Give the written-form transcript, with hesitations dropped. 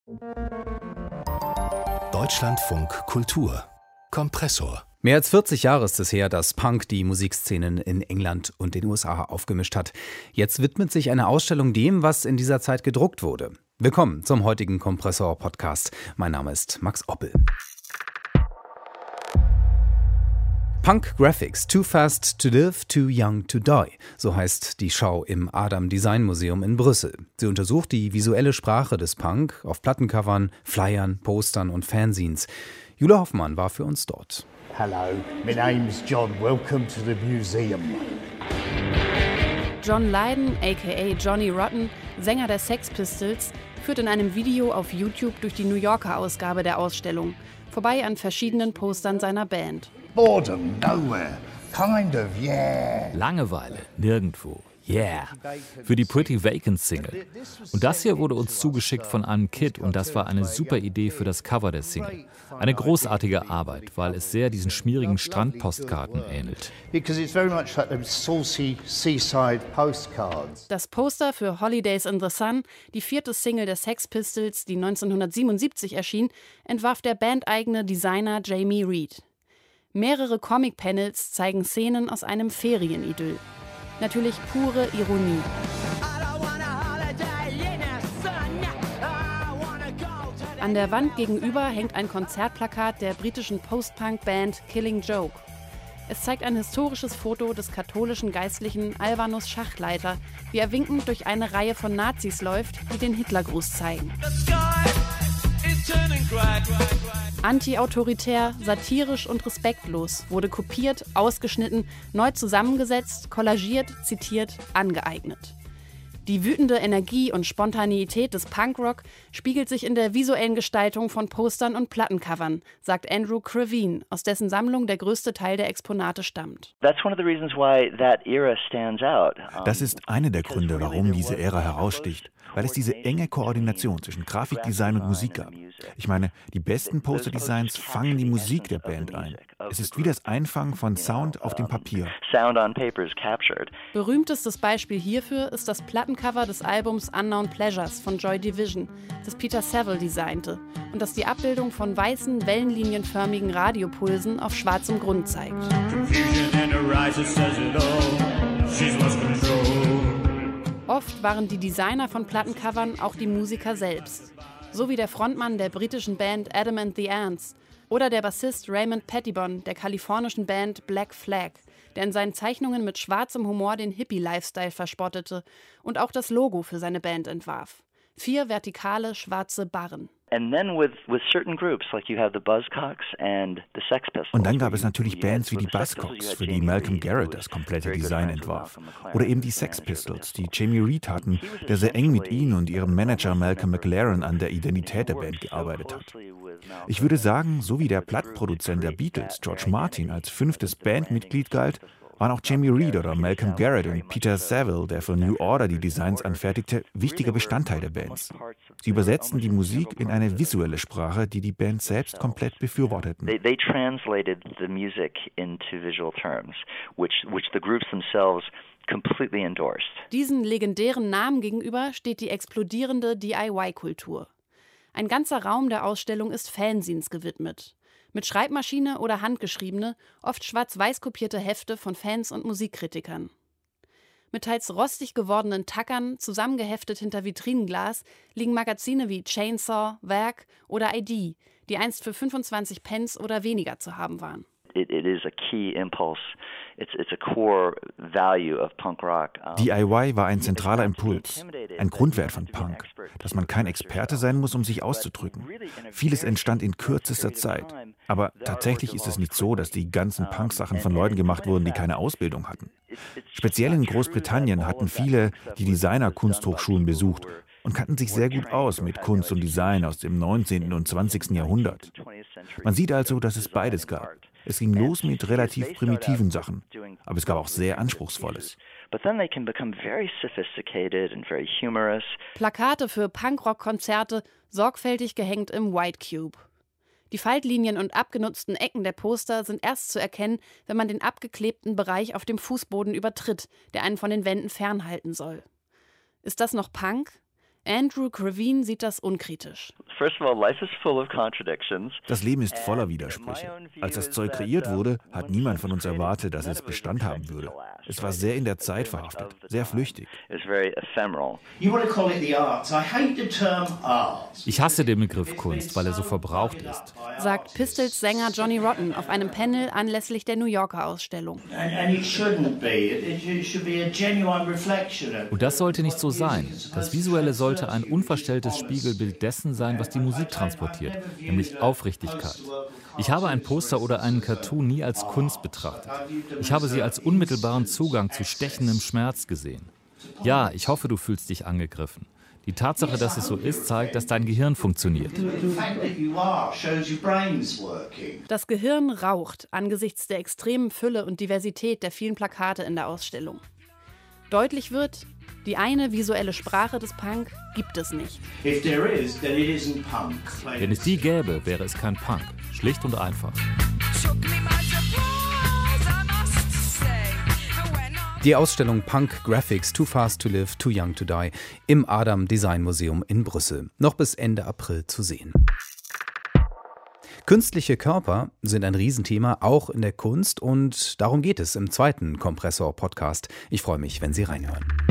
Deutschlandfunk Kultur Kompressor. Mehr als 40 Jahre ist es her, dass Punk die Musikszenen in England und den USA aufgemischt hat. Jetzt widmet sich eine Ausstellung dem, was in dieser Zeit gedruckt wurde. Willkommen zum heutigen Kompressor-Podcast. Mein Name ist Max Oppel. Punk Graphics, Too Fast to Live, Too Young to Die. So heißt die Schau im Adam Design Museum in Brüssel. Sie untersucht die visuelle Sprache des Punk auf Plattencovern, Flyern, Postern und Fanzines. Jule Hoffmann war für uns dort. Hello, my name's John. Welcome to the museum. John Lydon, a.k.a. Johnny Rotten, Sänger der Sex Pistols, führt in einem Video auf YouTube durch die New Yorker Ausgabe der Ausstellung, vorbei an verschiedenen Postern seiner Band. Boredom, nowhere. Kind of, yeah. Langeweile, nirgendwo. Yeah. Für die Pretty Vacant Single. Und das hier wurde uns zugeschickt von einem Kid und das war eine super Idee für das Cover der Single. Eine großartige Arbeit, weil es sehr diesen schmierigen Strandpostkarten ähnelt. Das Poster für Holidays in the Sun, die 4. Single der Sex Pistols, die 1977 erschien, entwarf der bandeigene Designer Jamie Reed. Mehrere Comic-Panels zeigen Szenen aus einem Ferienidyll. Natürlich pure Ironie. An der Wand gegenüber hängt ein Konzertplakat der britischen Post-Punk-Band Killing Joke. Es zeigt ein historisches Foto des katholischen Geistlichen Alvanus Schachleiter, wie er winkend durch eine Reihe von Nazis läuft, die den Hitlergruß zeigen. Anti-autoritär, satirisch und respektlos wurde kopiert, ausgeschnitten, neu zusammengesetzt, kollagiert, zitiert, angeeignet. Die wütende Energie und Spontaneität des Punkrock spiegelt sich in der visuellen Gestaltung von Postern und Plattencovern, sagt Andrew Crevine, aus dessen Sammlung der größte Teil der Exponate stammt. Das ist einer der Gründe, warum diese Ära heraussticht, weil es diese enge Koordination zwischen Grafikdesign und Musik gab. Ich meine, die besten Posterdesigns fangen die Musik der Band ein. Es ist wie das Einfangen von Sound auf dem Papier. Berühmtestes Beispiel hierfür ist das Plattencover des Albums Unknown Pleasures von Joy Division, das Peter Saville designte und das die Abbildung von weißen, wellenlinienförmigen Radiopulsen auf schwarzem Grund zeigt. Oft waren die Designer von Plattencovern auch die Musiker selbst. So wie der Frontmann der britischen Band Adam and the Ants oder der Bassist Raymond Pettibon der kalifornischen Band Black Flag, der in seinen Zeichnungen mit schwarzem Humor den Hippie-Lifestyle verspottete und auch das Logo für seine Band entwarf. 4 vertikale schwarze Barren. Und dann gab es natürlich Bands wie die Buzzcocks, für die Malcolm Garrett das komplette Design entwarf. Oder eben die Sex Pistols, die Jamie Reed hatten, der sehr eng mit ihnen und ihrem Manager Malcolm McLaren an der Identität der Band gearbeitet hat. Ich würde sagen, so wie der Plattenproduzent der Beatles, George Martin, als 5. Bandmitglied galt, waren auch Jamie Reed oder Malcolm Garrett und Peter Saville, der für New Order die Designs anfertigte, wichtiger Bestandteil der Bands. Sie übersetzten die Musik in eine visuelle Sprache, die die Bands selbst komplett befürworteten. They translated the music into visual terms, which the groups themselves completely endorsed. Diesen legendären Namen gegenüber steht die explodierende DIY-Kultur. Ein ganzer Raum der Ausstellung ist Fanzines gewidmet. Mit Schreibmaschine oder handgeschriebene, oft schwarz-weiß kopierte Hefte von Fans und Musikkritikern. Mit teils rostig gewordenen Tackern, zusammengeheftet hinter Vitrinenglas, liegen Magazine wie Chainsaw, Werk oder ID, die einst für 25 Pence oder weniger zu haben waren. It is a key impulse. It's a core value of punk rock. DIY war ein zentraler Impuls, ein Grundwert von Punk, dass man kein Experte sein muss, um sich auszudrücken. Vieles entstand in kürzester Zeit. Aber tatsächlich ist es nicht so, dass die ganzen Punk-Sachen von Leuten gemacht wurden, die keine Ausbildung hatten. Speziell in Großbritannien hatten viele die Designer-Kunsthochschulen besucht und kannten sich sehr gut aus mit Kunst und Design aus dem 19. und 20. Jahrhundert. Man sieht also, dass es beides gab. Es ging los mit relativ primitiven Sachen, aber es gab auch sehr Anspruchsvolles. Plakate für Punkrock-Konzerte, sorgfältig gehängt im White Cube. Die Faltlinien und abgenutzten Ecken der Poster sind erst zu erkennen, wenn man den abgeklebten Bereich auf dem Fußboden übertritt, der einen von den Wänden fernhalten soll. Ist das noch Punk? Andrew Crevine sieht das unkritisch. Das Leben ist voller Widersprüche. Als das Zeug kreiert wurde, hat niemand von uns erwartet, dass es Bestand haben würde. Es war sehr in der Zeit verhaftet, sehr flüchtig. Ich hasse den Begriff Kunst, weil er so verbraucht ist, sagt Pistols Sänger Johnny Rotten auf einem Panel anlässlich der New Yorker Ausstellung. Und das sollte nicht so sein. Das Visuelle sollte ein unverstelltes Spiegelbild dessen sein, was die Musik transportiert, nämlich Aufrichtigkeit. Ich habe ein Poster oder einen Cartoon nie als Kunst betrachtet. Ich habe sie als unmittelbaren Zugang zu stechendem Schmerz gesehen. Ja, ich hoffe, du fühlst dich angegriffen. Die Tatsache, dass es so ist, zeigt, dass dein Gehirn funktioniert. Das Gehirn raucht angesichts der extremen Fülle und Diversität der vielen Plakate in der Ausstellung. Deutlich wird, die eine visuelle Sprache des Punk gibt es nicht. Wenn es die gäbe, wäre es kein Punk. Schlicht und einfach. Die Ausstellung Punk Graphics Too Fast to Live, Too Young to Die im Adam Design Museum in Brüssel. Noch bis Ende April zu sehen. Künstliche Körper sind ein Riesenthema, auch in der Kunst, und darum geht es im zweiten Kompressor-Podcast. Ich freue mich, wenn Sie reinhören.